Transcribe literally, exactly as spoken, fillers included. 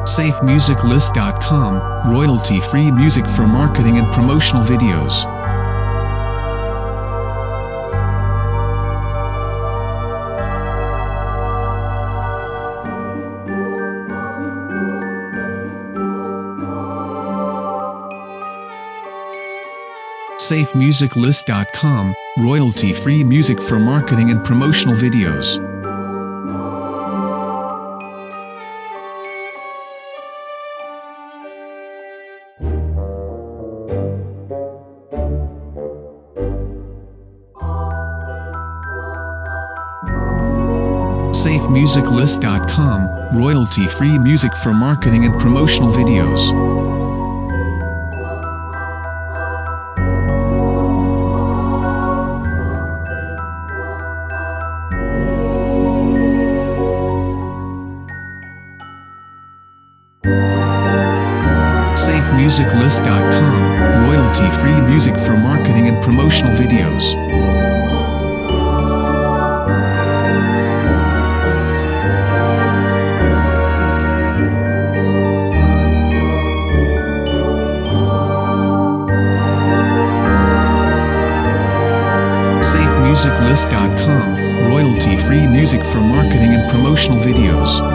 safe music list dot com, royalty-free music for marketing and promotional videos. safe music list dot com, royalty-free music for marketing and promotional videos. safe music list dot com, royalty-free music for marketing and promotional videos. safe music list dot com, royalty-free music for marketing and promotional videos. safe music list dot com, royalty-free music for marketing and promotional videos.